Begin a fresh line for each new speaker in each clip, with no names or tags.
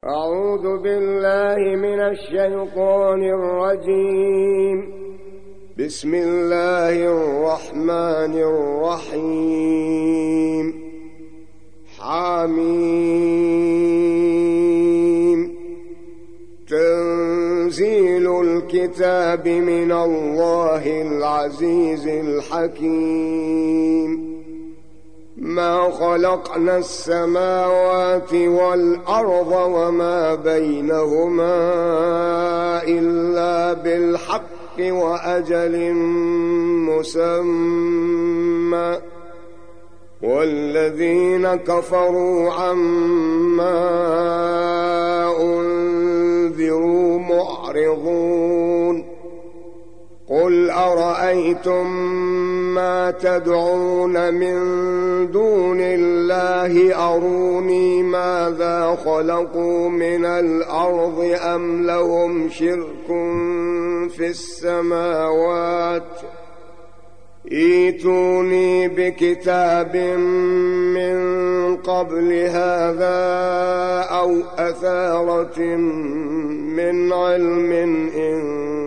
أعوذ بالله من الشيطان الرجيم. بسم الله الرحمن الرحيم. حميم. تنزيل الكتاب من الله العزيز الحكيم. ما خلقنا السماوات والأرض وما بينهما إلا بالحق وأجل مسمى، والذين كفروا عما أنذروا معرضون. قل أرأيتم ما تدعون من دون الله أروني ماذا خلقوا من الأرض أم لهم شرك في السماوات؟ ائتوني بكتاب من قبل هذا أو أثارة من علم إن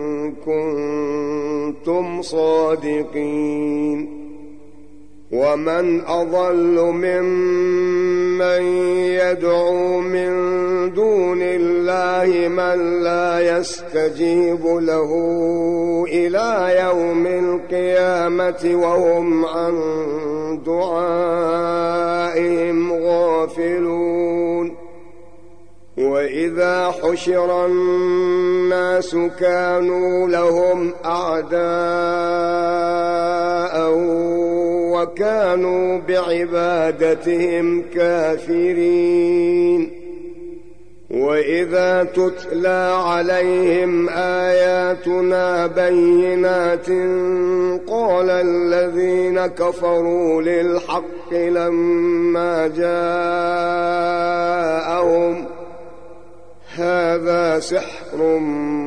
كنتم صادقين. ومن أضل ممن يدعو من دون الله من لا يستجيب له إلى يوم القيامة وهم عن دعائهم غافلون. وإذا حشر الناس كانوا لهم أعداء وكانوا بعبادتهم كافرين. وإذا تتلى عليهم آياتنا بينات قال الذين كفروا للحق لما جاءهم هذا سحر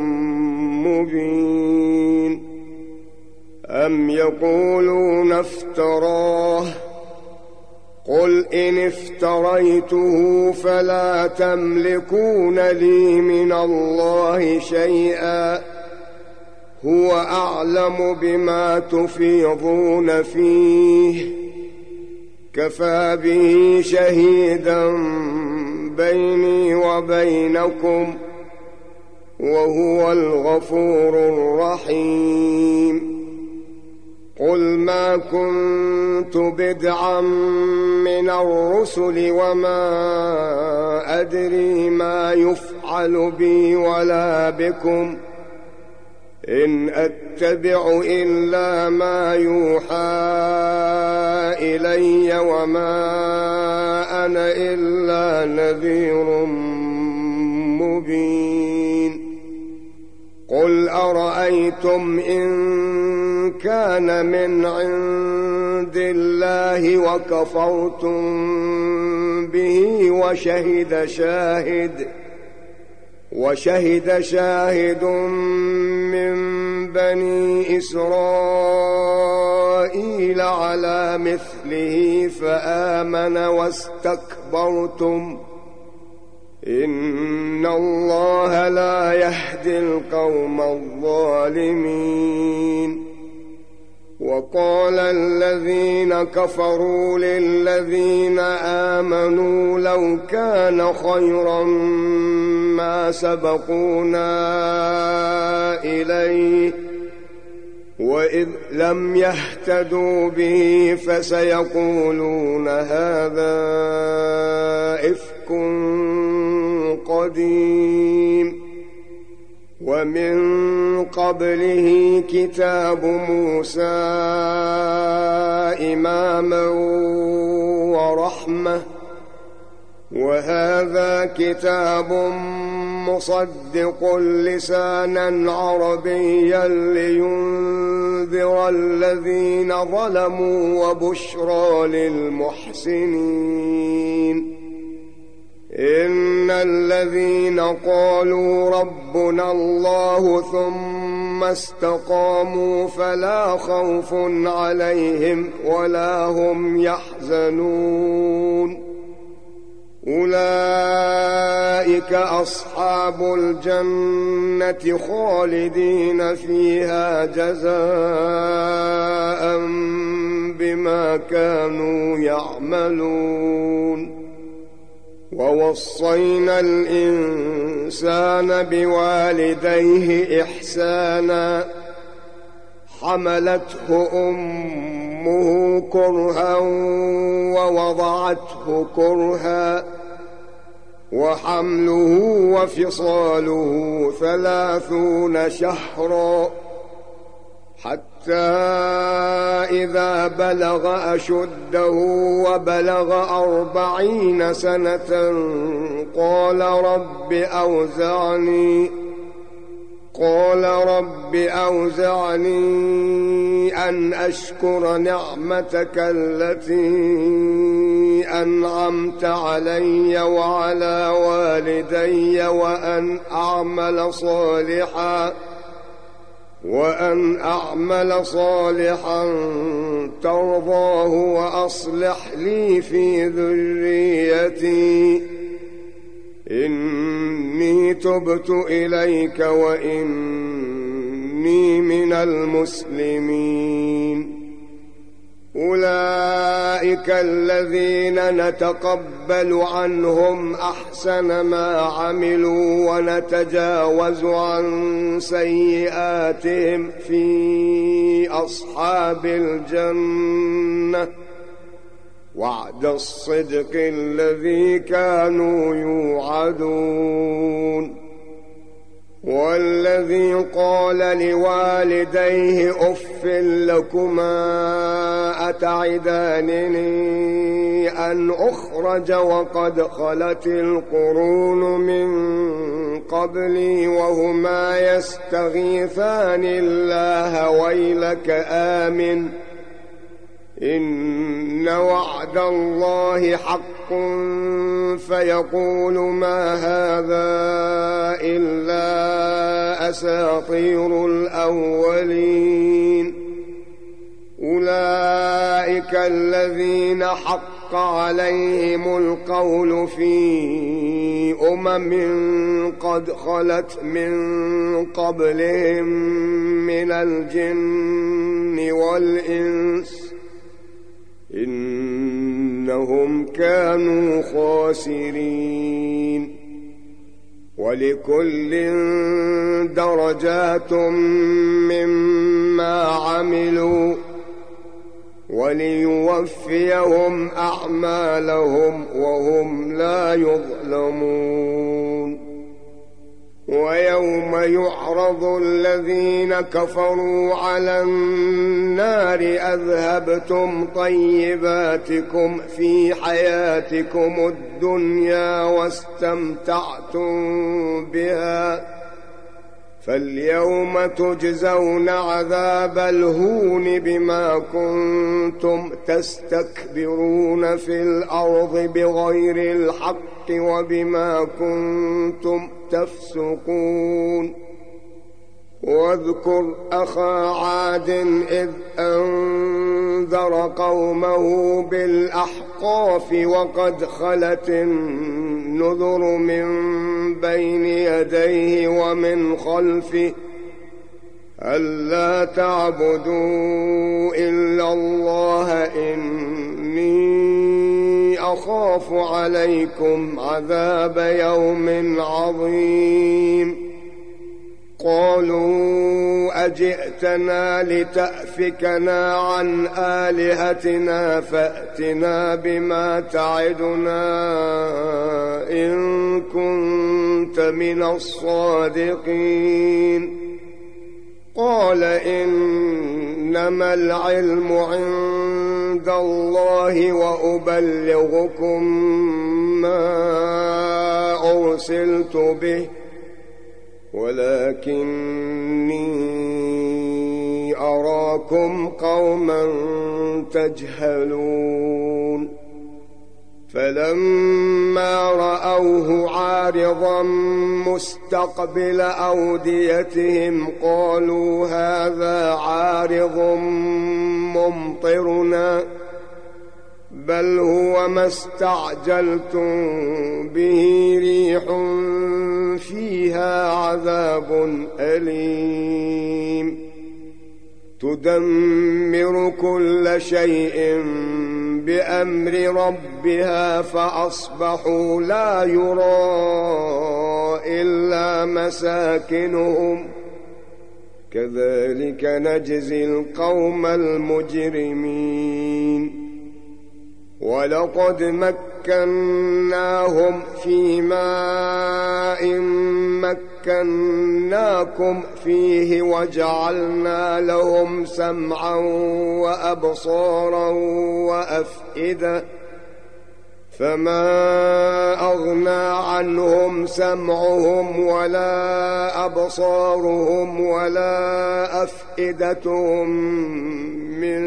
مبين. أم يقولون افتراه؟ قل إن افتريته فلا تملكون لي من الله شيئا، هو أعلم بما تفيضون فيه، كفى به شهيدا بيني وبينكم وهو الغفور الرحيم. قل ما كنت بدعا من الرسل وما أدري ما يفعل بي ولا بكم، إن أتبع إلا ما يوحى إلي وما أنا إلا نذير مبين. قل أرأيتم إن كان من عند الله وكفرتم به وشهد شاهد من بني إسرائيل على مثله فآمن واستكبرتم، إن الله لا يهدي القوم الظالمين. وقال الذين كفروا للذين آمنوا لو كان خيرا ما سبقونا إليه، وإذ لم يهتدوا به فسيقولون هذا إفك قديم. ومن قبله كتاب موسى إماما ورحمة، وهذا كتاب مصدق لسانا عربيا لينذر الذين ظلموا وبشرى للمحسنين. إن الذين قالوا ربنا الله ثم استقاموا فلا خوف عليهم ولا هم يحزنون. أولئك أصحاب الجنة خالدين فيها جزاء بما كانوا يعملون ووصينا الإنسان بوالديه إحسانا حملته أمه كرها ووضعته كرها وحمله وفصاله 30 شهرا حتى إذا بلغ أشده وبلغ 40 سنة قال رب أوزعني أن أشكر نعمتك التي أنعمت علي وعلى والدي وأن أعمل صالحا ترضاه وأصلح لي في ذريتي إني تبت إليك وإني من المسلمين أولئك الذين نتقبل عنهم أحسن ما عملوا ونتجاوز عن سيئاتهم في أصحاب الجنة وعد الصدق الذي كانوا يوعدون والذي قال لوالديه أف لكما أتعدانني أن أخرج وقد خلت القرون من قبلي وهما يستغيثان الله ويلك آمن إن وعد الله حق فيقول ما هذا إلا أساطير الأولين أولئك الذين حق عليهم القول في قد خلت من قبلهم من الجن والإنس إنهم كانوا خاسرين ولكل درجات مما عملوا وليوفيهم أعمالهم وهم لا يظلمون ويوم يعرض الذين كفروا على النار أذهبتم طيباتكم في حياتكم الدنيا واستمتعتم بها فاليوم تجزون عذاب الهون بما كنتم تستكبرون في الأرض بغير الحق وبما كنتم تفسقون واذكر أخا عاد إذ أنذر قومه بالأحقاف وقد خلت النذر من بين يديه ومن خلفه ألا تعبدوا إلا الله إني أخاف عليكم عذاب يوم عظيم قالوا أجئتنا لتأفكنا عن آلهتنا فأتنا بما تعدنا إن كنت من الصادقين قال إنما العلم عند الله وأبلغكم ما أرسلت به ولكني أراكم قوما تجهلون فلما رأوه عارضا مستقبل أوديتهم قالوا هذا عارض ممطرنا بل هو ما استعجلتم به ريح فيها عذاب أليم تدمر كل شيء بأمر ربها فأصبحوا لا يرى إلا مساكنهم كذلك نجزي القوم المجرمين ولقد مكناهم في ماء مكناكم فيه وجعلنا لهم سمعا وأبصارا وأفئدة فما أغنى عنهم سمعهم ولا أبصارهم ولا أفئدتهم من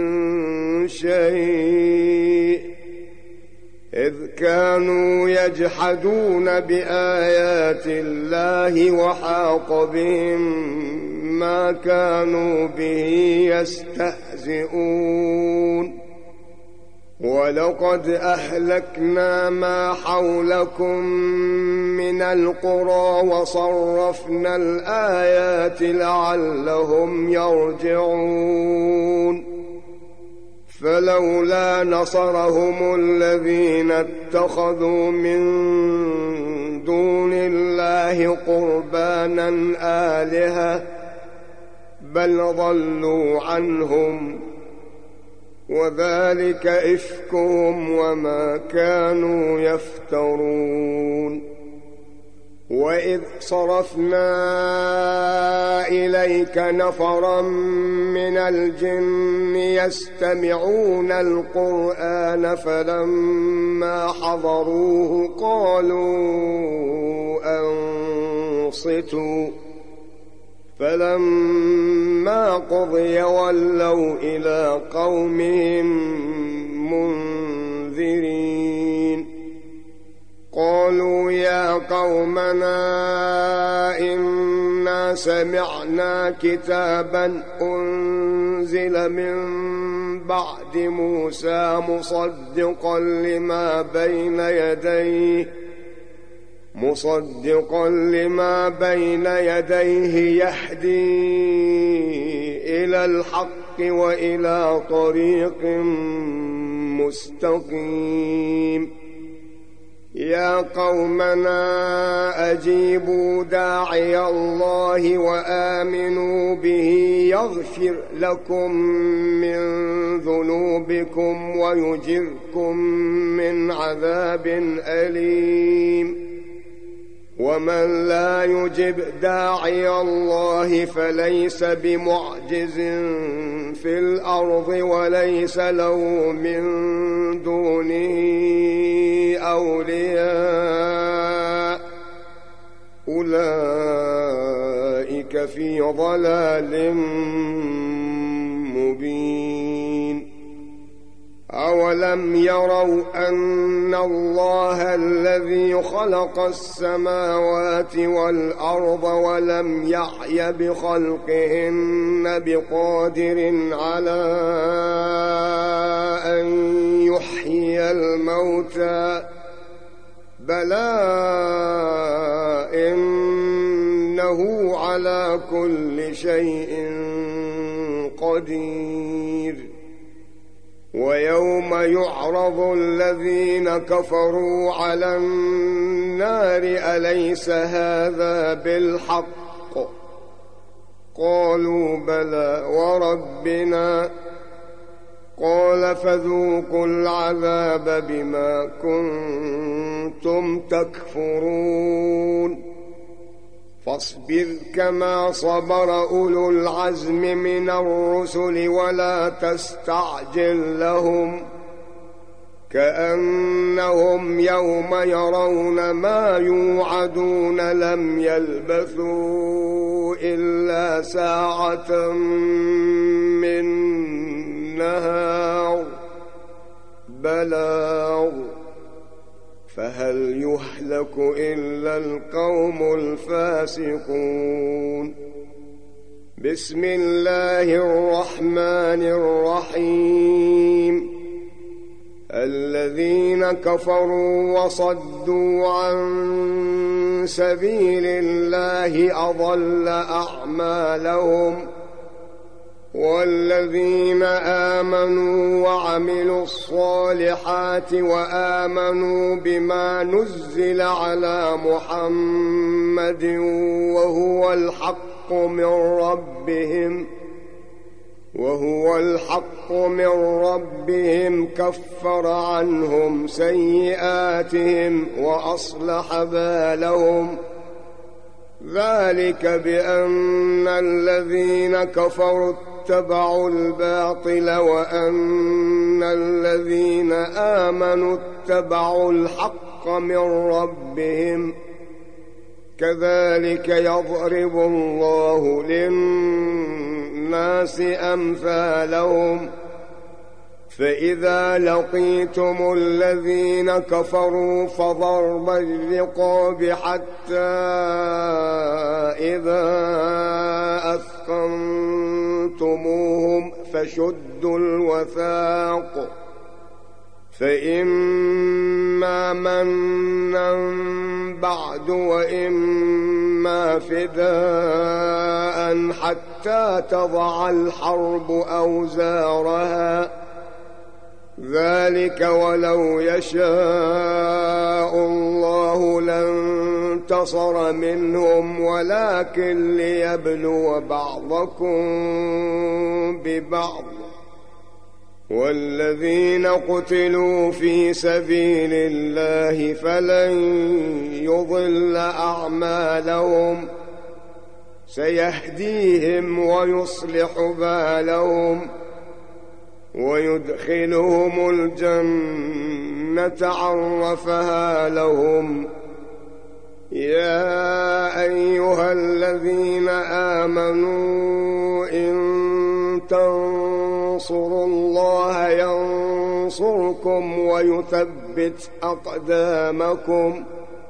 شيء إذ كانوا يجحدون بآيات الله وحاق بهم ما كانوا به يستهزئون ولقد أهلكنا ما حولكم من القرى وصرفنا الآيات لعلهم يرجعون فلولا نصرهم الذين اتخذوا من دون الله قربانا آلهة بل ضلوا عنهم وذلك إفكهم وما كانوا يفترون وإذ صرفنا إليك نفرا من الجن يستمعون القرآن فلما حضروه قالوا أنصتوا فلما قضي ولوا إلى قومهم منذرين قالوا يا قومنا إنا سمعنا كتابا أنزل من بعد موسى مصدقا لما بين يديه يهدي إلى الحق وإلى طريق مستقيم يا قومنا أجيبوا داعي الله وآمنوا به يغفر لكم من ذنوبكم ويجركم من عذاب أليم ومن لا يجب داعي الله فليس بمعجز في الأرض وليس له من دونه أولياء أولئك في ضلال مبين أولم يروا أن الله الذي خلق السماوات والأرض ولم يعي بخلقهن بقادر على أن يحيي الموتى بلى إنه على كل شيء قدير ويوم يعرض الذين كفروا على النار أليس هذا بالحق قالوا بلى وربنا قال فذوقوا العذاب بما كنتم تكفرون فاصبر كما صبر أولو العزم من الرسل ولا تستعجل لهم كأنهم يوم يرون ما يوعدون لم يلبثوا إلا ساعة من نهار بلاغ فهل يهلك إلا القوم الفاسقون بسم الله الرحمن الرحيم الذين كفروا وصدوا عن سبيل الله أضل أعمالهم والذين آمنوا وعملوا الصالحات وآمنوا بما نزل على محمد وهو الحق من ربهم كفر عنهم سيئاتهم وأصلح بالهم ذلك بأن الذين كفروا اتبعوا الباطل وأن الذين آمنوا اتبعوا الحق من ربهم كذلك يضرب الله للناس أمثالهم فإذا لقيتم الذين كفروا فضرب الرقاب حتى إذا أثخنتموهم فشدوا الوثاق فإما منا بعد وإما فداء حتى تضع الحرب أوزارها ذلك ولو يشاء الله لانتصر منهم ولكن ليبلو بعضكم ببعض والذين قتلوا في سبيل الله فلن يضل أعمالهم سيهديهم ويصلح بالهم ويدخلهم الجنة عرفها لهم يا أيها الذين آمنوا إن تنصروا الله ينصركم ويثبت أقدامكم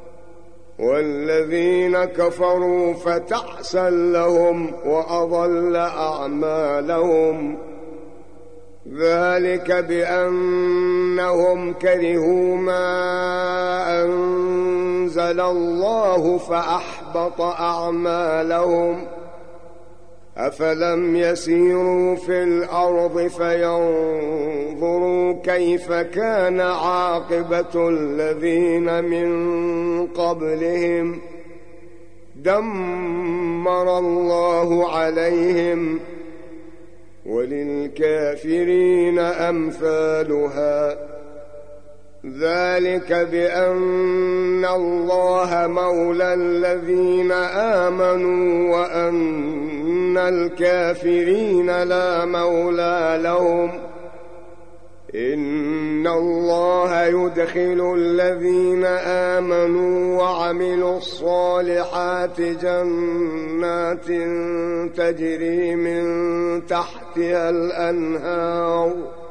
والذين كفروا فتعسا لهم وأضل أعمالهم ذلك بأنهم كرهوا ما أنزل الله فأحبط أعمالهم أفلم يسيروا في الأرض فينظروا كيف كان عاقبة الذين من قبلهم دمر الله عليهم وللكافرين أمثالها ذلك بأن الله مولى الذين آمنوا وأن الكافرين لا مولى لهم إن الله يدخل الذين آمنوا وعملوا الصالحات جنات تجري من تحتها الأنهار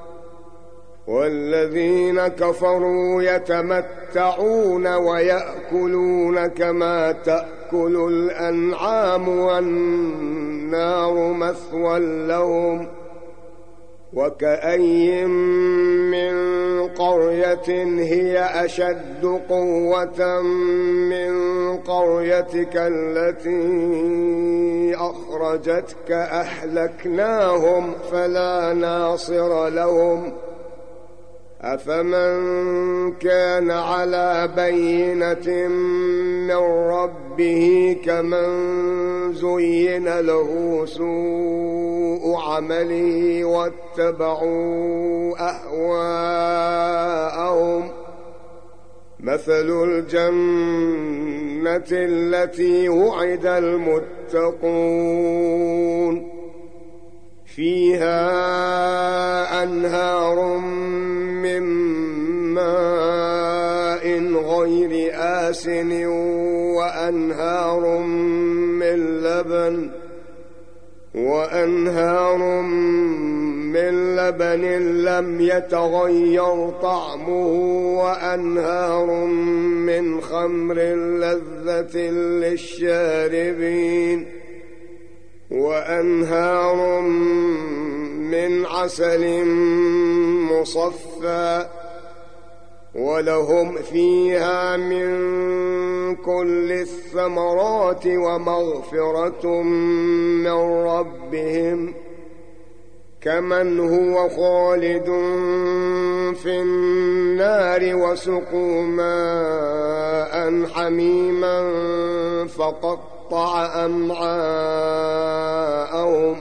والذين كفروا يتمتعون ويأكلون كما تأكل الأنعام والنار مثوى لهم وكأي من قرية هي أشد قوة من قريتك التي أخرجتك أهلكناهم فلا ناصر لهم أفمن كان على بينة من ربه كمن زين له سوء عمله واتبعوا أهواءهم مثل الجنة التي وعد المتقون فيها أنهار من ماء غير آسن وأنهار من لبن لم يتغير طعمه وأنهار من خمر لذة للشاربين وأنهار من عسل مصفى ولهم فيها من كل الثمرات ومغفرة من ربهم كمن هو خالد في النار وسقوا ماء حميما فقطع أمعاءهم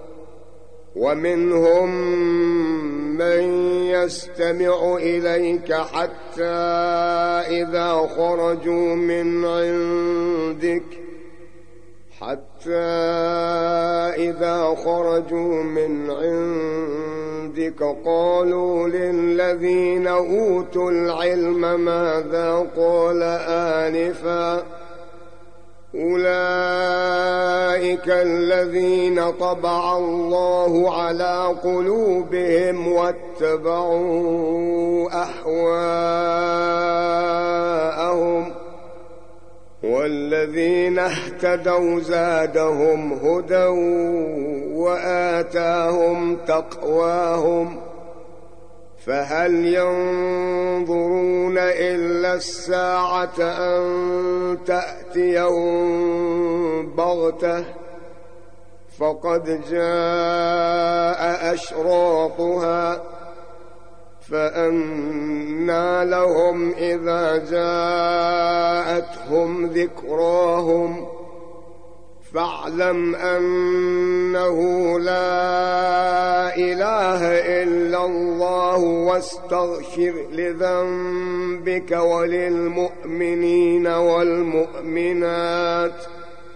ومنهم من يستمع إليك حتى إذا خرجوا من عندك قالوا للذين أوتوا العلم ماذا قال آنفا أولئك الذين طبع الله على قلوبهم واتبعوا أهواءهم والذين اهتدوا زادهم هدى وآتاهم تقواهم فهل ينظرون إلا الساعة أن تأتيهم بغتة فقد جاء أشراطها فأنى لهم إذا جاءتهم ذكراهم فاعلم أنه لا إله إلا الله واستغفر لذنبك وللمؤمنين والمؤمنات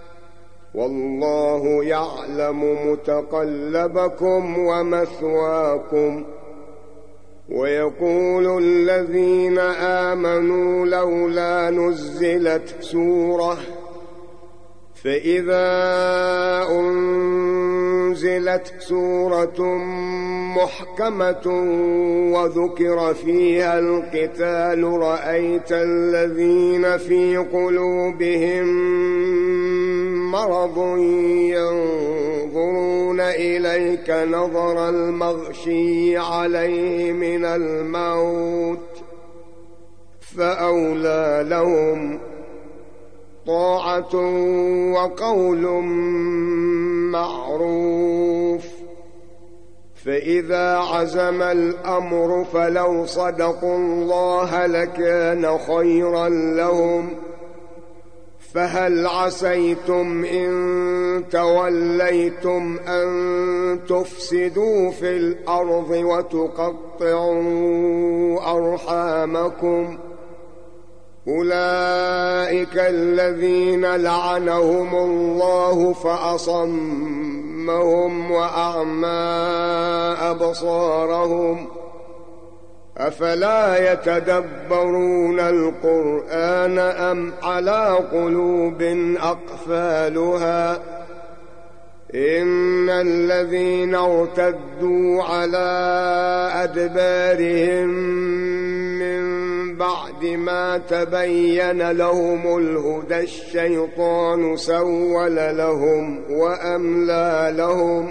والله يعلم متقلبكم ومثواكم ويقول الذين آمنوا لولا نزلت سورة فإذا أنزلت سورة محكمة وذكر فيها القتال رأيت الذين في قلوبهم مرض ينظرون إليك نظر المغشي عليه من الموت فأولى لهم طاعة وقول معروف فإذا عزم الأمر فلو صدقوا الله لكان خيرا لهم فهل عسيتم إن توليتم أن تفسدوا في الأرض وتقطعوا أرحامكم أولئك الذين لعنهم الله فأصمهم وأعمى أبصارهم أفلا يتدبرون القرآن أم على قلوب أقفالها إن الذين ارتدوا على أدبارهم من بعد ما تبين لهم الهدى الشيطان سول لهم وأملى لهم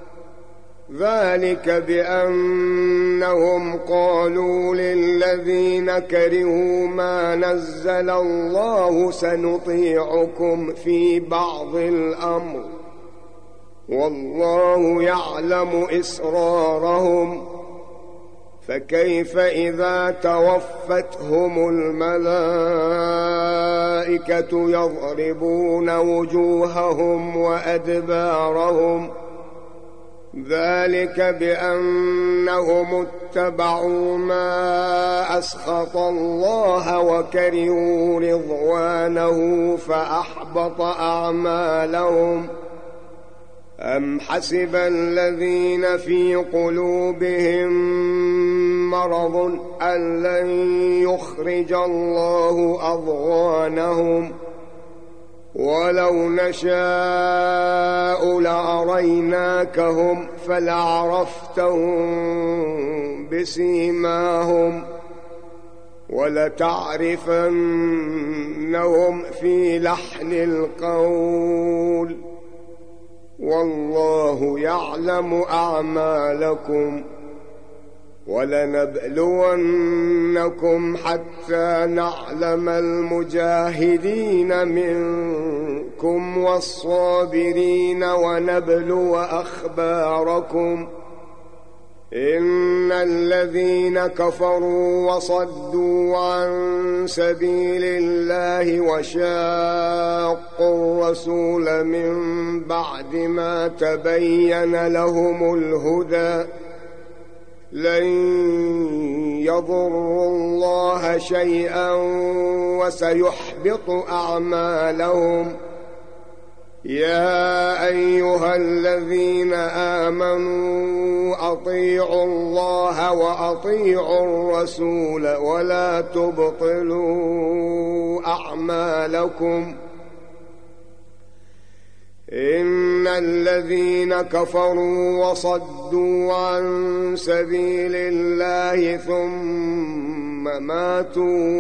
ذلك بأنهم قالوا للذين كرهوا ما نزل الله سنطيعكم في بعض الأمر والله يعلم إسرارهم فكيف إذا توفتهم الملائكة يضربون وجوههم وأدبارهم ذلك بأنهم اتبعوا ما أسخط الله وكرهوا رضوانه فأحبط أعمالهم أم حسب الذين في قلوبهم مرض أن لن يخرج الله أضغانهم ولو نشاء لأريناكهم فلعرفتهم بسيماهم ولتعرفنهم في لحن القول والله يعلم أعمالكم ولنبلونكم حتى نعلم المجاهدين منكم والصابرين ونبلو أخباركم. إن الذين كفروا وصدوا عن سبيل الله وشاقوا الرسول من بعد ما تبين لهم الهدى لن يضروا الله شيئا وسيحبط أعمالهم. يا أيها الذين آمنوا أطيعوا الله وأطيعوا الرسول ولا تبطلوا أعمالكم. إن الذين كفروا وصدوا عن سبيل الله ثم ماتوا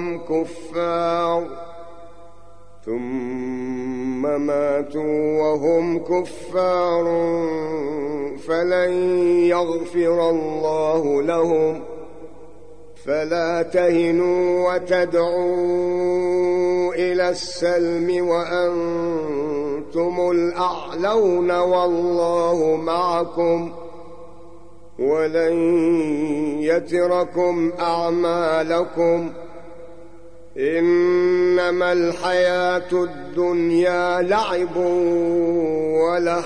وهم كفار فلن يغفر الله لهم. فلا تهنوا وتدعوا إلى السلم وأنتم الأعلون والله معكم ولن يتركم أعمالكم. إنما الحياة الدنيا لعب ولهو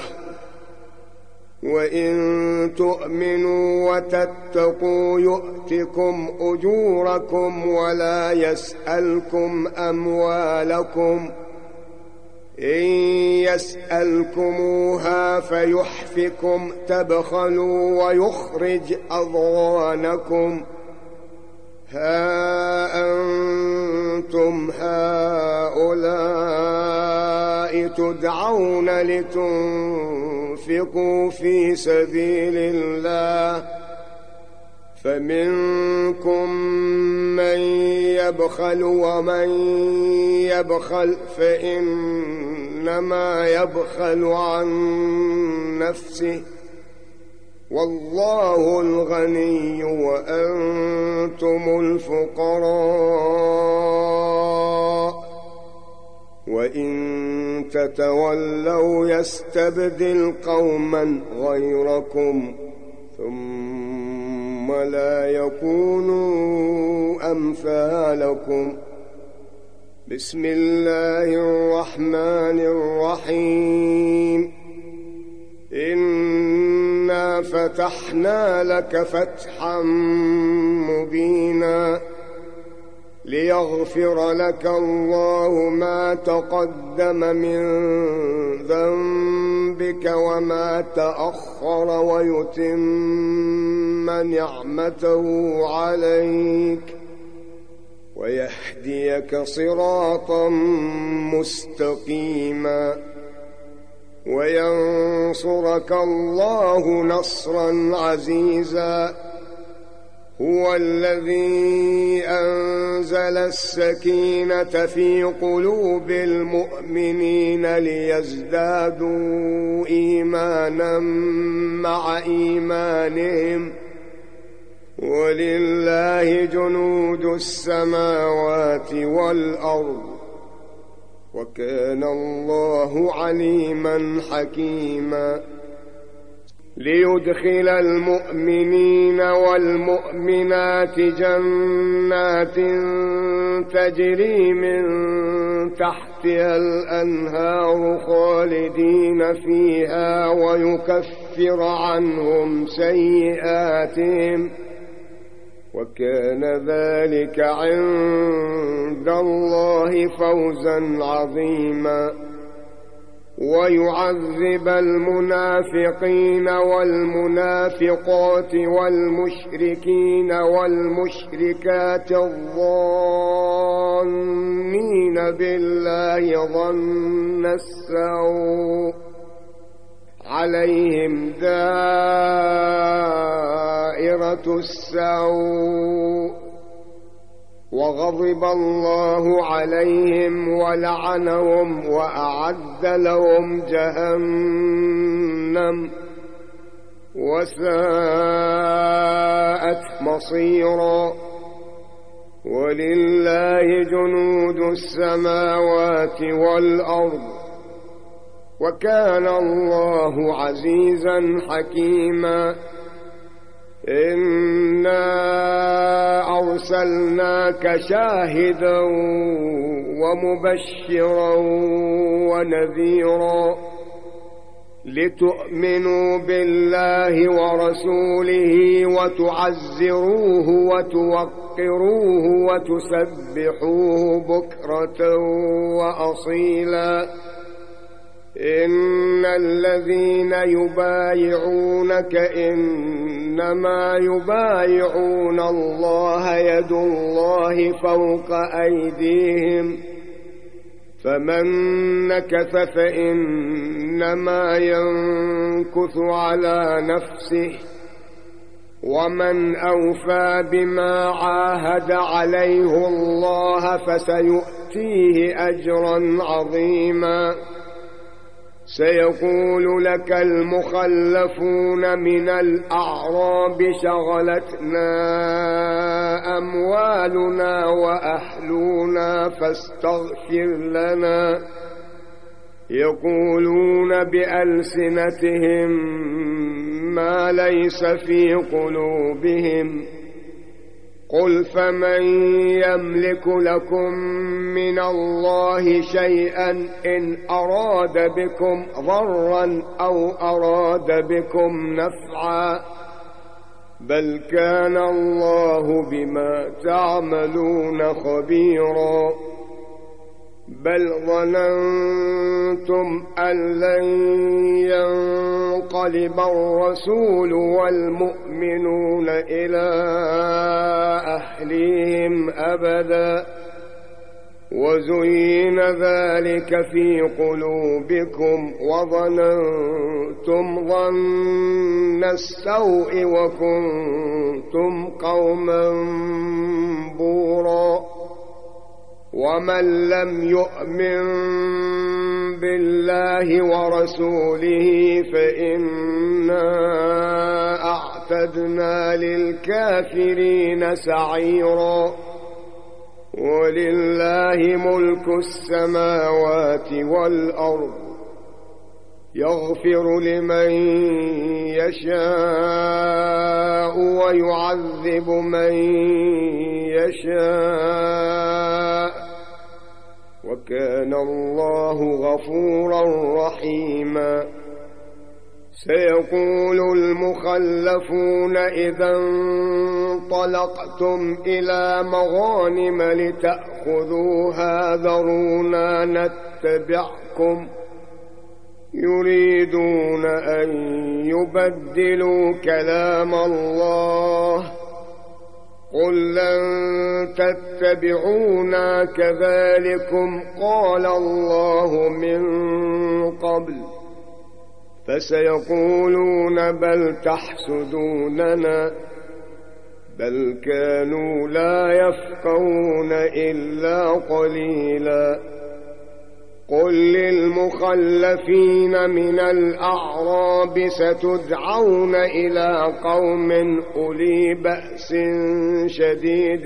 وإن تؤمنوا وتتقوا يؤتكم أجوركم ولا يسألكم أموالكم. إن يسألكموها فيحفكم تبخلوا ويخرج أضغانكم. ها أنتم هؤلاء تدعون لتنفقوا في سبيل الله فمنكم من يبخل ومن يبخل فإنما يبخل عن نفسه والله الغني وأنتم الفقراء وإن تتولوا يستبدل قوما غيركم ثم لا يكونوا أمثالكم. بسم الله الرحمن الرحيم. إنا فتحنا لك فتحا مبينا ليغفر لك الله ما تقدم من ذنبك وما تأخر ويتم نعمته عليك ويهديك صراطا مستقيما وينصرك الله نصرا عزيزا. هو الذي أنزل السكينة في قلوب المؤمنين ليزدادوا إيمانا مع إيمانهم ولله جنود السماوات والأرض وكان الله عليما حكيما. ليدخل المؤمنين والمؤمنات جنات تجري من تحتها الأنهار خالدين فيها ويكفر عنهم سيئاتهم وكان ذلك عند الله فوزا عظيما. ويعذب المنافقين والمنافقات والمشركين والمشركات الظانين بالله ظن السوء عليهم دائرة السوء وغضب الله عليهم ولعنهم وأعد لهم جهنم وساءت مصيرا. ولله جنود السماوات والأرض وكان الله عزيزا حكيما. إنا أرسلناك شاهدا ومبشرا ونذيرا لتؤمنوا بالله ورسوله وتعزروه وتوقروه وتسبحوه بكرة وأصيلا. إن الذين يبايعونك إنما يبايعون الله يد الله فوق أيديهم فمن نكث فإنما ينكث على نفسه ومن أوفى بما عاهد عليه الله فسيؤتيه أجرا عظيما. سيقول لك المخلفون من الأعراب شغلتنا أموالنا وأهلنا فاستغفر لنا. يقولون بألسنتهم ما ليس في قلوبهم. قل فمن يملك لكم من الله شيئا إن أراد بكم ضرا أو أراد بكم نفعا بل كان الله بما تعملون خبيرا. بل ظننتم أن لن ينقلب الرسول والمؤمنون إلى أهليهم أبدا وزين ذلك في قلوبكم وظننتم ظن السوء وكنتم قوما بورا. ومن لم يؤمن بالله ورسوله فإنا أعتدنا للكافرين سعيرا. ولله ملك السماوات والأرض يغفر لمن يشاء ويعذب من يشاء وكان الله غفورا رحيما. سيقول المخلفون إذا انطلقتم إلى مغانم لتأخذوها ذرونا نتبعكم يريدون أن يبدلوا كلام الله. قل لن تتبعونا كذلكم قال الله من قبل فسيقولون بل تحسدوننا بل كانوا لا يفقهون إلا قليلا. قل للمخلفين من الأعراب ستدعون إلى قوم أولي بأس شديد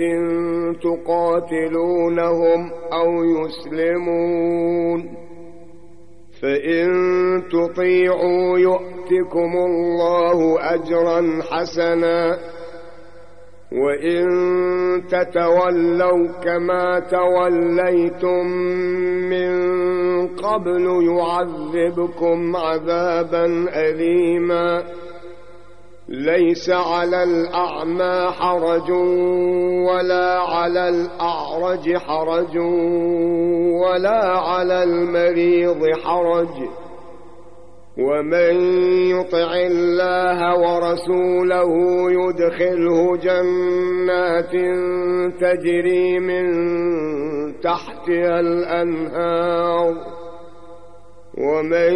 تقاتلونهم أو يسلمون فإن تطيعوا يؤتكم الله أجرا حسنا وإن تتولوا كما توليتم من قبل يعذبكم عذابا أليما. ليس على الأعمى حرج ولا على الأعرج حرج ولا على المريض حرج ومن يطع الله ورسوله يدخله جنات تجري من تحتها الأنهار ومن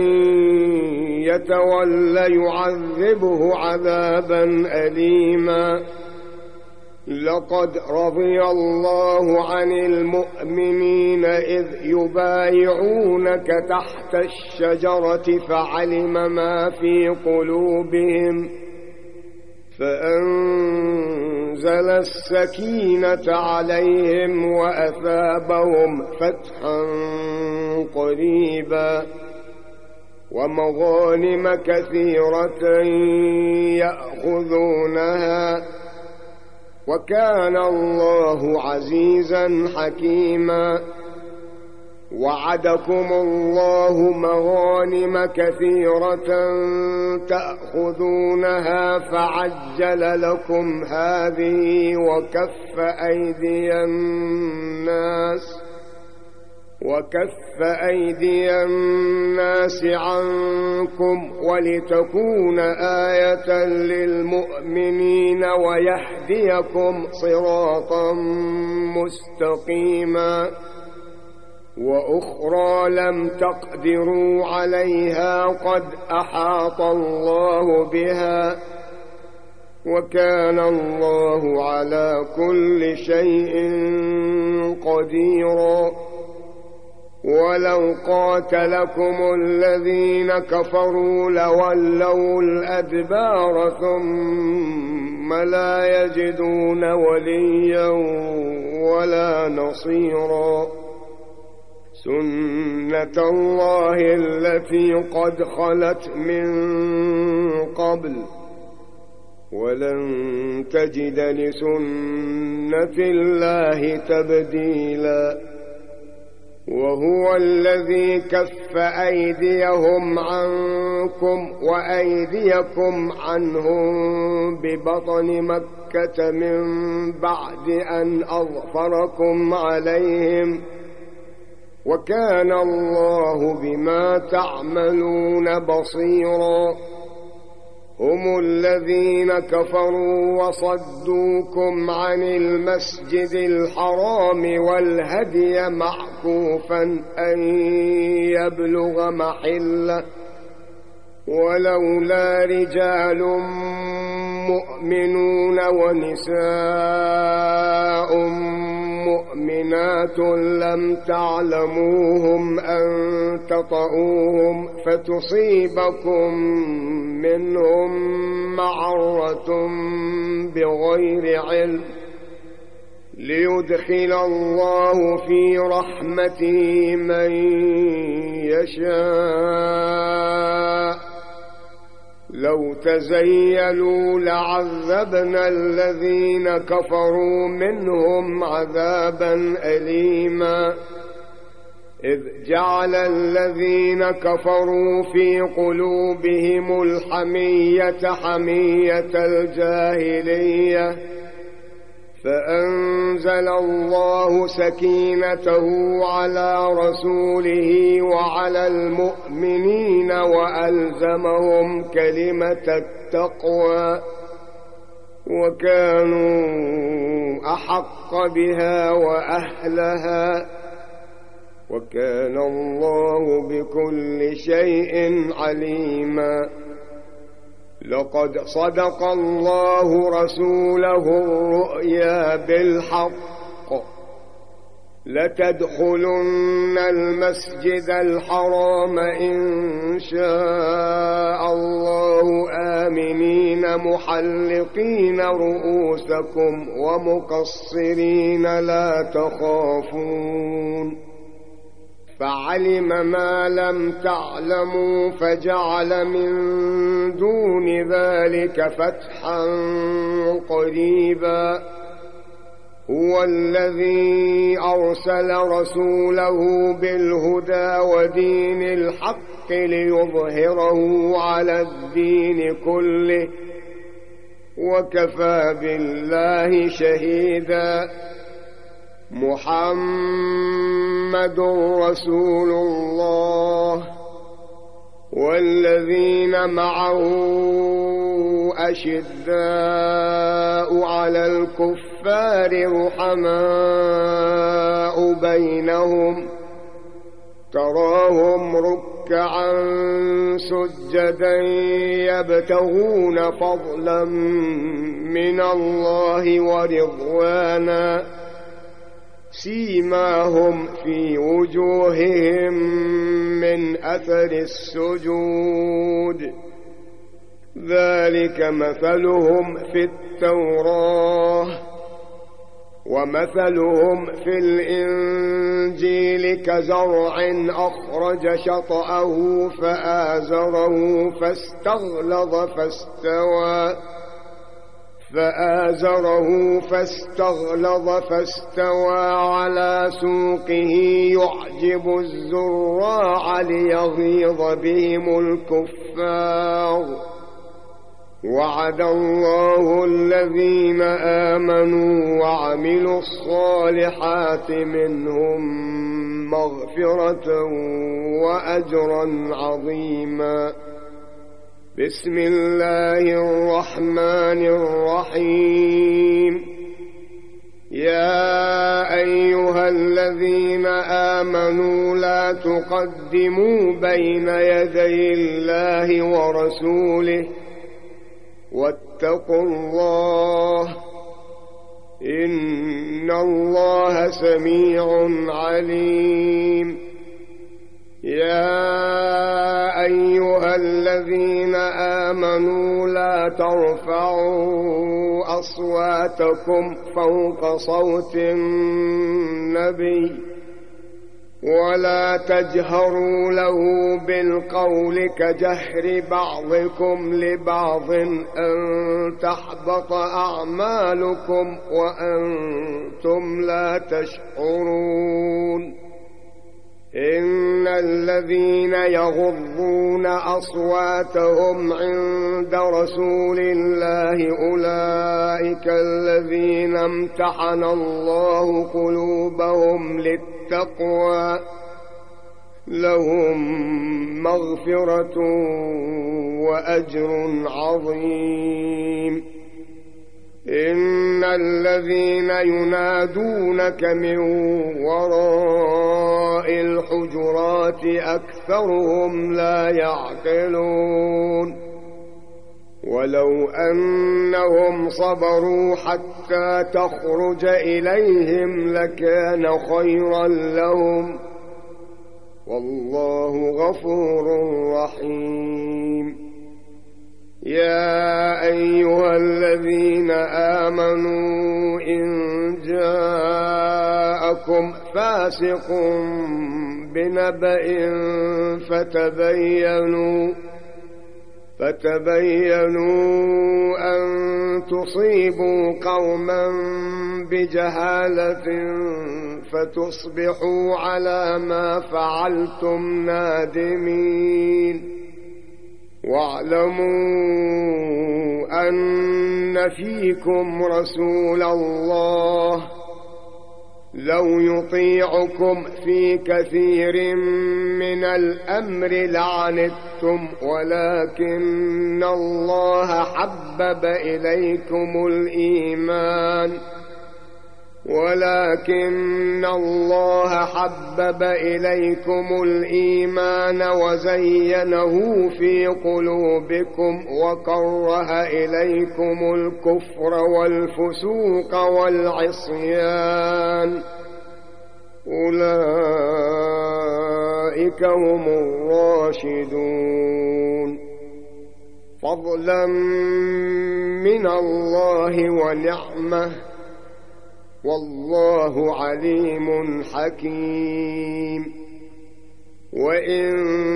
يتولى يعذبه عذابا أليما. لقد رضي الله عن المؤمنين إذ يبايعونك تحت الشجرة فعلم ما في قلوبهم فأنزل السكينة عليهم وأثابهم فتحا قريبا ومغانم كثيرة يأخذونها وكان الله عزيزا حكيما. وعدكم الله مغانم كثيرة تأخذونها فعجل لكم هذه وكف أيدي الناس عنكم ولتكون آية للمؤمنين ويهديكم صراطا مستقيما. وأخرى لم تقدروا عليها قد أحاط الله بها وكان الله على كل شيء قديرا. ولو قاتلكم الذين كفروا لولوا الأدبار ثم لا يجدون وليا ولا نصيرا. سنة الله التي قد خلت من قبل ولن تجد لسنة الله تبديلا. وهو الذي كف أيديهم عنكم وأيديكم عنهم ببطن مكة من بعد أن أظفركم عليهم وكان الله بما تعملون بصيرا. هم الذين كفروا وصدوكم عن المسجد الحرام والهدي معكوفا أن يبلغ محله ولولا رجال مؤمنون ونساء مؤمنات لم تعلموهم أن تطؤوهم فتصيبكم منهم معرة بغير علم ليدخل الله في رحمته من يشاء. لو تزيلوا لعذبنا الذين كفروا منهم عذابا أليما. إذ جعل الذين كفروا في قلوبهم الحمية حمية الجاهلية فأنزل الله سكينته على رسوله وعلى المؤمنين وألزمهم كلمة التقوى وكانوا أحق بها وأهلها وكان الله بكل شيء عليما. لقد صدق الله رسوله الرؤيا بالحق لتدخلن المسجد الحرام إن شاء الله آمنين محلقين رؤوسكم ومقصرين لا تخافون فعلم ما لم تعلموا فجعل من دون ذلك فتحا قريبا. هو الذي أرسل رسوله بالهدى ودين الحق ليظهره على الدين كله وكفى بالله شهيدا. محمد رسول الله والذين معه أشداء على الكفار رحماء بينهم تراهم ركعا سجدا يبتغون فضلا من الله ورضوانا سيماهم في وجوههم من أثر السجود ذلك مثلهم في التوراة ومثلهم في الإنجيل كزرع أخرج شطأه فآزره فاستغلظ فاستوى على سوقه يعجب الزراع ليغيظ بهم الكفار. وعد الله الذين آمنوا وعملوا الصالحات منهم مغفرة وأجرا عظيما. بسم الله الرحمن الرحيم. يا أيها الذين آمنوا لا تقدموا بين يدي الله ورسوله واتقوا الله إن الله سميع عليم. يا أيها الذين آمنوا لا ترفعوا أصواتكم فوق صوت النبي ولا تجهروا له بالقول كجهر بعضكم لبعض أن تحبط أعمالكم وأنتم لا تشعرون. إن الذين يغضون أصواتهم عند رسول الله أولئك الذين امتحن الله قلوبهم للتقوى لهم مغفرة وأجر عظيم. إن الذين ينادونك من وراء الحجرات أكثرهم لا يعقلون. ولو أنهم صبروا حتى تخرج إليهم لكان خيرا لهم والله غفور رحيم. يا أيها الذين آمنوا إن جاءكم فاسق بنبأ فتبينوا أن تصيبوا قوما بجهالة فتصبحوا على ما فعلتم نادمين. واعلموا أن فيكم رسول الله لو يطيعكم في كثير من الأمر لعنتم ولكن الله حبب إليكم الإيمان وزينه في قلوبكم وكره إليكم الكفر والفسوق والعصيان أولئك هم الراشدون فضلا من الله ونعمة والله عليم حكيم. وإن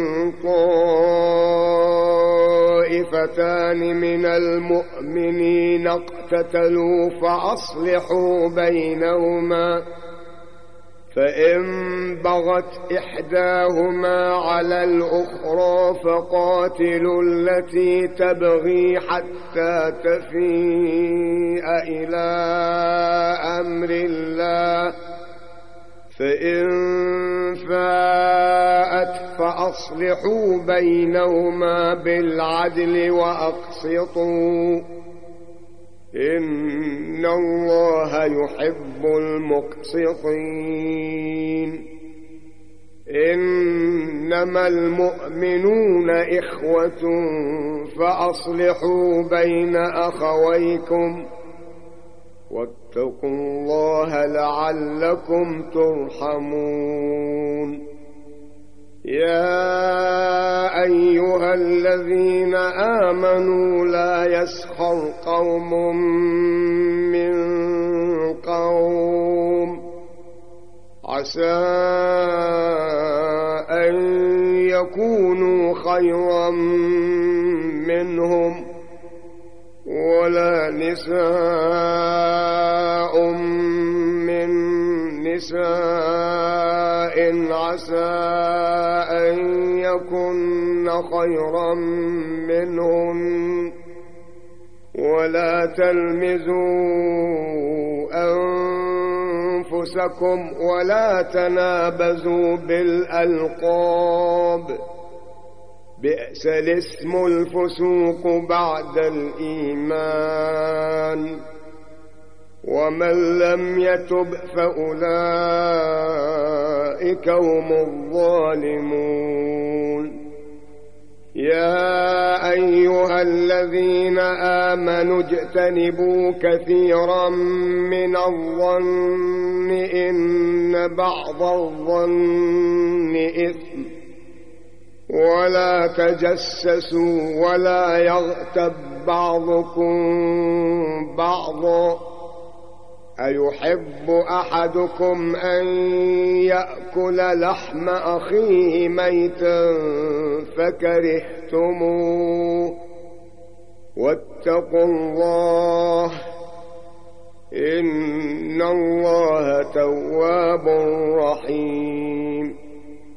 طائفتان من المؤمنين اقتتلوا فأصلحوا بينهما فإن بغت إحداهما على الأخرى فقاتلوا التي تبغي حتى تفيء إلى أمر الله فإن فاءت فأصلحوا بينهما بالعدل وأقسطوا إن الله يحب المقسطين. إنما المؤمنون إخوة فأصلحوا بين أخويكم واتقوا الله لعلكم ترحمون. يا أيها الذين آمنوا لا يسخر قوم من قوم عسى أن يكونوا خيرا منهم ولا نساء من نساء عسى أن يكن خيرا منهم ولا تلمزوا أنفسكم ولا تنابزوا بالألقاب بئس الاسم الفسوق بعد الإيمان ومن لم يتب فأولئك هم الظالمون يا أيها الذين آمنوا اجتنبوا كثيرا من الظن إن بعض الظن إثم ولا تجسسوا ولا يغتب بعضكم بعضا أيحب أحدكم أن يأكل لحم أخيه ميتا فكرهتموه واتقوا الله إن الله تواب رحيم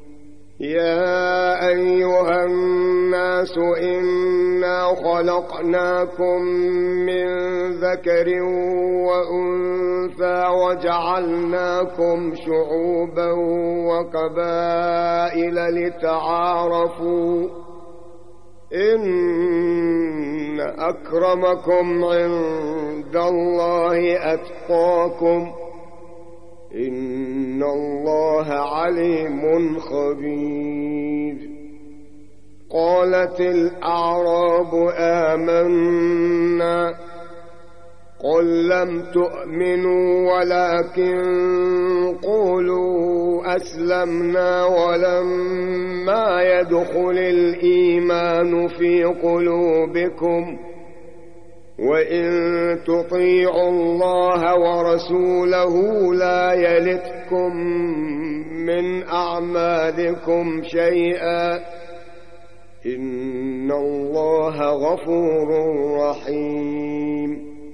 يا أيها الناس إنا خلقناكم من ذكر وأنثى وجعلناكم شعوبا وقبائل لتعارفوا إن أكرمكم عند الله أتقاكم إن الله عليم خبير قالت الأعراب آمنا قل لم تؤمنوا ولكن قولوا أسلمنا ولما يدخل الإيمان في قلوبكم وإن تطيعوا الله ورسوله لا يلتكم من أعمالكم شيئا إن الله غفور رحيم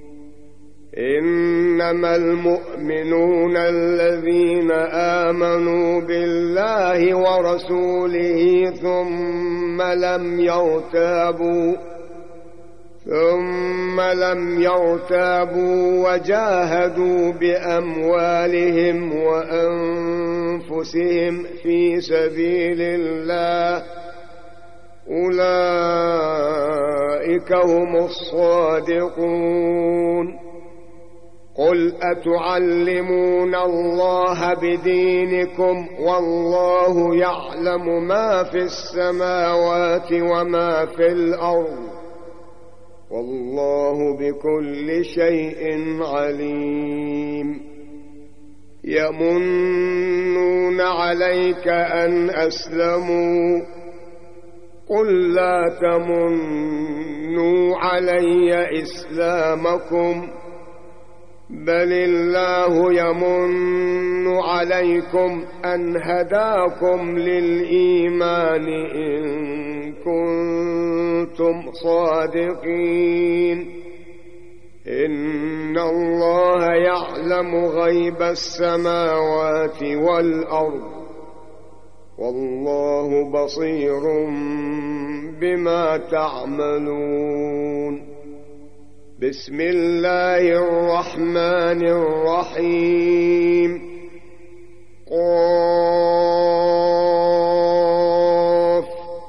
إنما المؤمنون الذين آمنوا بالله ورسوله ثم لم يرتابوا وجاهدوا بأموالهم وأنفسهم في سبيل الله أولئك هم الصادقون قل أتعلمون الله بدينكم والله يعلم ما في السماوات وما في الأرض والله بكل شيء عليم يمنون عليك أن أسلموا قل لا تمنوا علي إسلامكم بل الله يمن عليكم أن هداكم للإيمان إن كنتم صادقين إن الله يعلم غيب السماوات والأرض والله بصير بما تعملون بسم الله الرحمن الرحيم قاف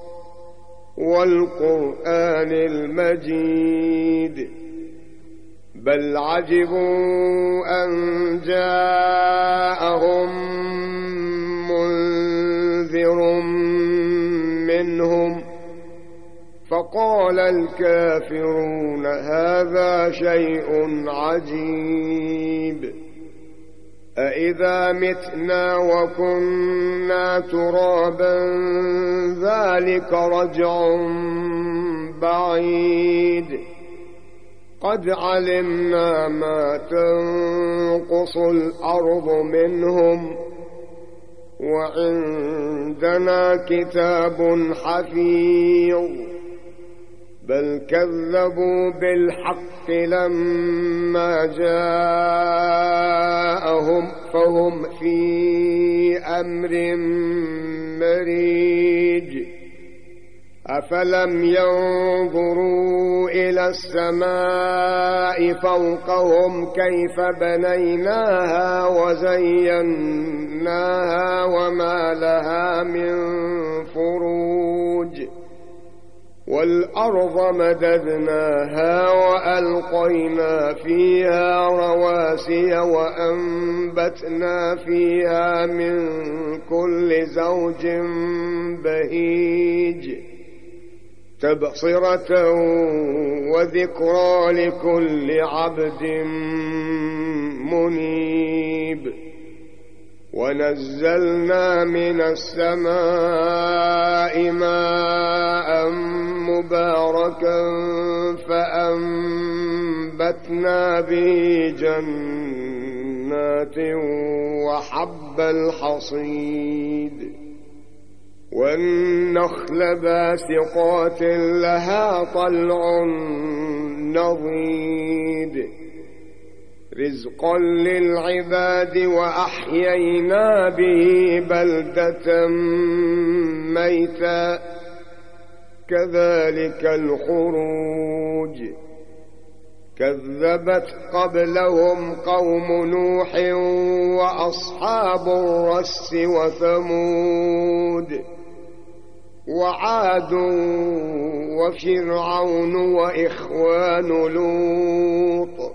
والقرآن المجيد بل عجبوا أن جاءهم منذر منهم فقال الكافرون هذا شيء عجيب أإذا متنا وكنا ترابا ذلك رجع بعيد قد علمنا ما تنقص الأرض منهم وعندنا كتاب حفيظ بل كذبوا بالحق لما جاءهم فهم في أمر مريج أفلم ينظروا إلى السماء فوقهم كيف بنيناها وزيناها وما لها من فروج والأرض مددناها وألقينا فيها رواسي وأنبتنا فيها من كل زوج بهيج تبصرة وذكرى لكل عبد منيب ونزلنا من السماء ماء مباركا فأنبتنا به جنات وحب الحصيد والنخل باسقات لها طلع نضيد رزقا للعباد وأحيينا به بلدة ميتا كذلك الخروج كذبت قبلهم قوم نوح وأصحاب الرس وثمود وعاد وفرعون وإخوان لوط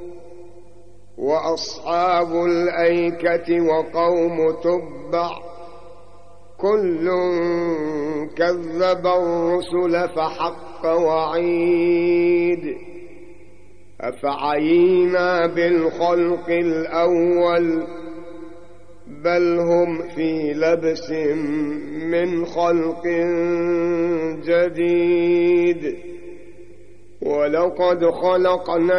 وأصحاب الأيكة وقوم تبع كل كذب الرسل فحق وعيد أفعينا بالخلق الأول بل هم في لبس من خلق جديد ولقد خلقنا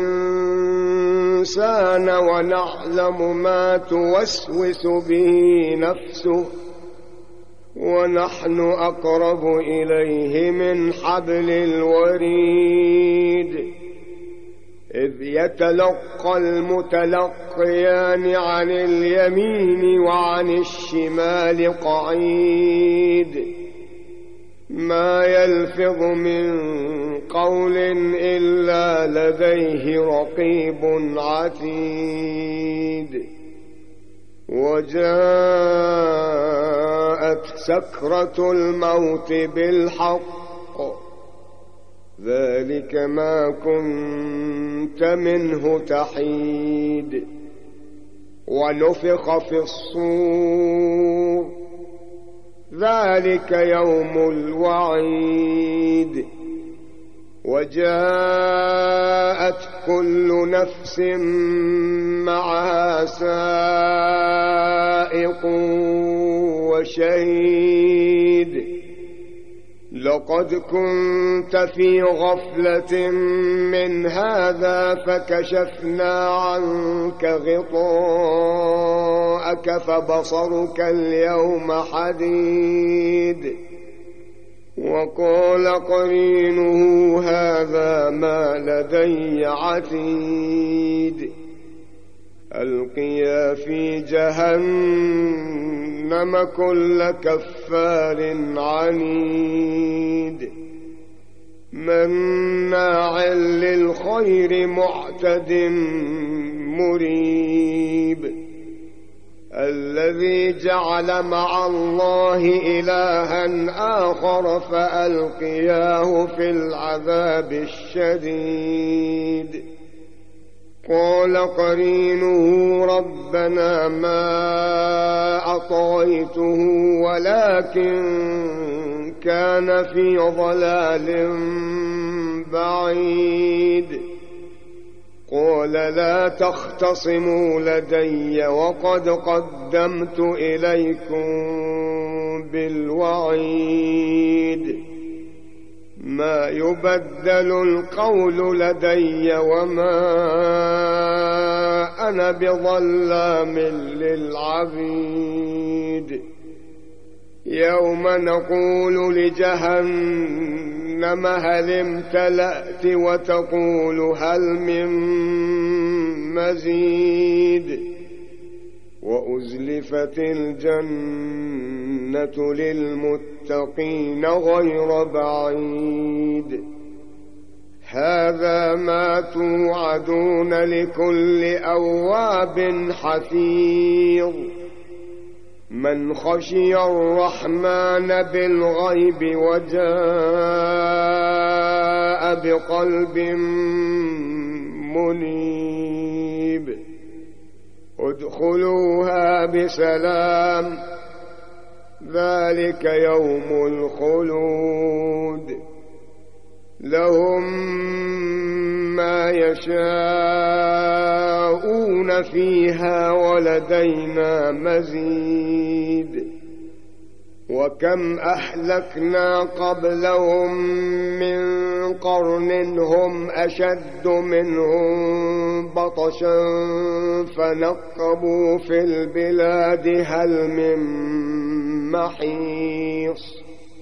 الإنسان ونعلم ما توسوس به نفسه ونحن أقرب إليه من حبل الوريد إذ يتلقى المتلقيان عن اليمين وعن الشمال قعيد ما يلفظ من قول إلا لديه رقيب عتيد وجاءت سكرة الموت بالحق ذلك ما كنت منه تحيد ونفخ في الصور ذلك يوم الوعيد وجاءت كل نفس معها سائق وشهيد لقد كنت في غفلة من هذا فكشفنا عنك غطاءك فبصرك اليوم حديد وقال قرينه هذا ما لدي عتيد ألقيا في جهنم كل كفار عنيد مناع للخير معتد مريب الذي جعل مع الله إلها آخر فألقياه في العذاب الشديد قال قرينه ربنا ما أطغيته ولكن كان في ضلال بعيد قال لا تختصموا لدي وقد قدمت إليكم بالوعيد ما يبدل القول لدي وما أنا بظلام للعبيد يوم نقول لجهنم هل امتلأت وتقول هل من مزيد وأزلفت الجنة للمتقين غير بعيد هذا ما توعدون لكل أواب حفيظ من خشي الرحمن بالغيب وجاء بقلب منيب ادخلوها بسلام ذلك يوم الخلود لهم ما يشاءون فيها ولدينا مزيد وكم أهلكنا قبلهم من قرن هم أشد منهم بطشا فنقبوا في البلاد هل من محيص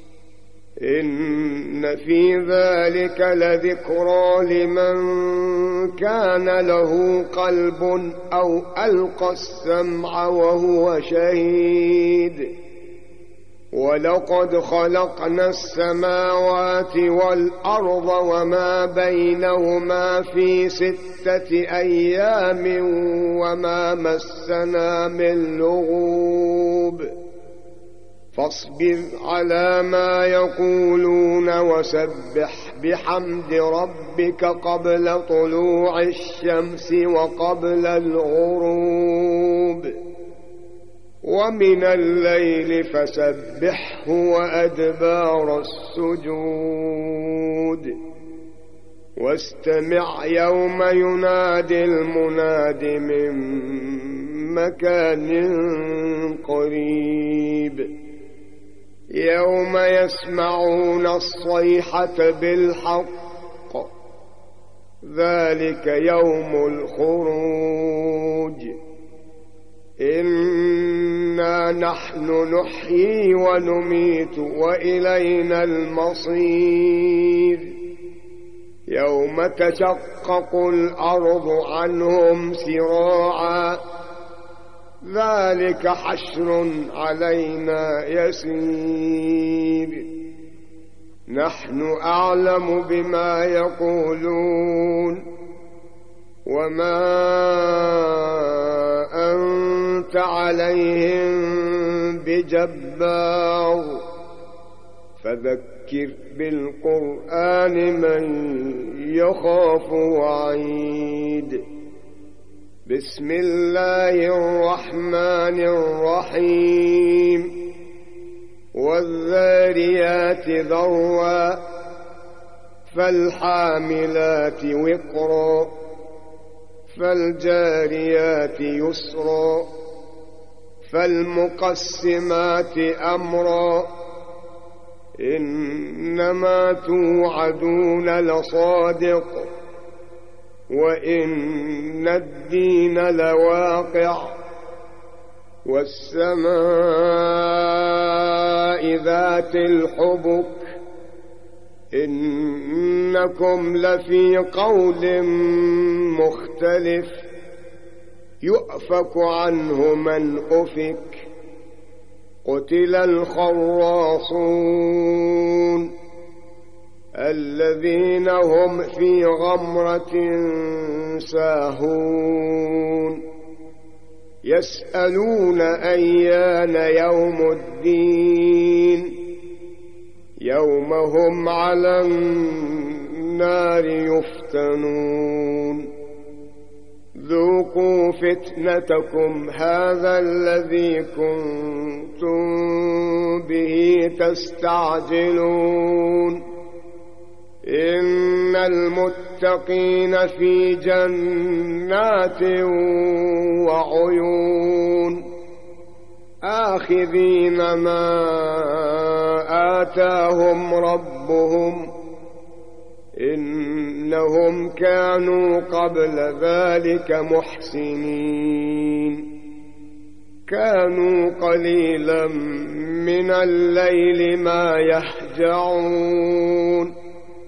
إن في ذلك لذكرى لمن كان له قلب أو ألقى السمع وهو شهيد ولقد خلقنا السماوات والأرض وما بينهما في 6 أيام وما مسنا من لغوب فاصبر على ما يقولون وسبح بحمد ربك قبل طلوع الشمس وقبل الغروب ومن الليل فسبحه وأدبار السجود واستمع يوم ينادي المناد من مكان قريب يوم يسمعون الصيحة بالحق ذلك يوم الخروج إنا نحن نحيي ونميت وإلينا المصير يوم تشقق الأرض عنهم سراعا ذلك حشر علينا يسير نحن أعلم بما يقولون وما أنت عليهم بجبار فذكر بالقرآن من يخاف وعيد بسم الله الرحمن الرحيم والذاريات ذروا فالحاملات وقرا فالجاريات يسرا فالمقسمات أمرا إنما توعدون لصادق وإن الدين لواقع والسماء ذات الحبك إنكم لفي قول مختلف يؤفك عنه من أفك قتل الخراصون الذين هم في غمرة ساهون يسألون أيان يوم الدين يوم هم على النار يفتنون ذوقوا فتنتكم هذا الذي كنتم به تستعجلون إن المتقين في جنات وعيون آخذين ما آتاهم ربهم إنهم كانوا قبل ذلك محسنين كانوا قليلا من الليل ما يهجعون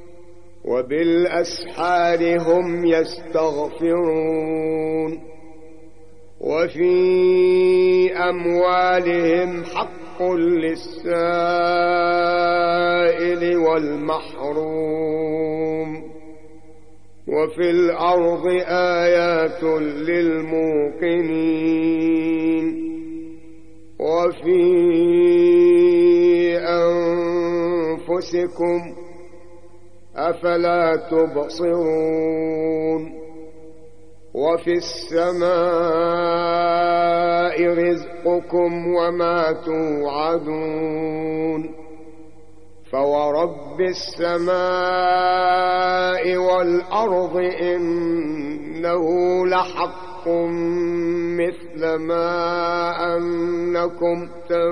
وبالأسحار هم يستغفرون وفي أموالهم حق للسائل والمحروم وفي الأرض آيات للموقنين وفي أنفسكم أفلا تبصرون وفي السماء رزقكم وما توعدون فورب السماء والأرض إنه لحق مثل ما أنكم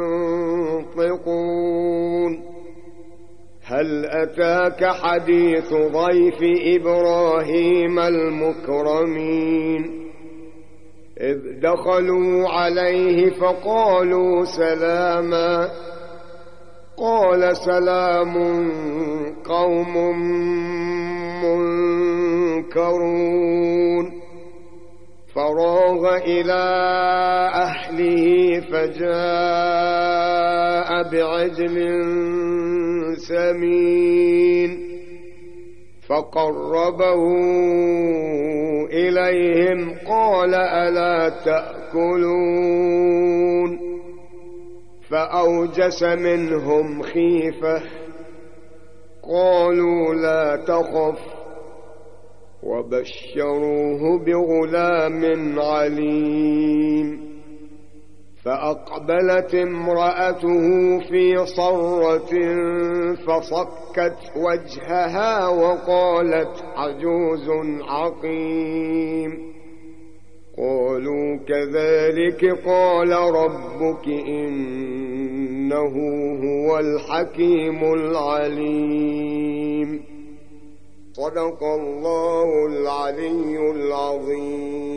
تنطقون هل أتاك حديث ضيف إبراهيم المكرمين إذ دخلوا عليه فقالوا سلاما قال سلام قوم منكرون فراغ إلى أهله فجاء بعجل سمين فقربه إليهم قال ألا تأكلون فأوجس منهم خيفة قالوا لا تخف وبشروه بغلام عليم فأقبلت امرأته في صرة فصكت وجهها وقالت عجوز عقيم قالوا كذلك قال ربك إنه هو الحكيم العليم صدق الله العلي العظيم.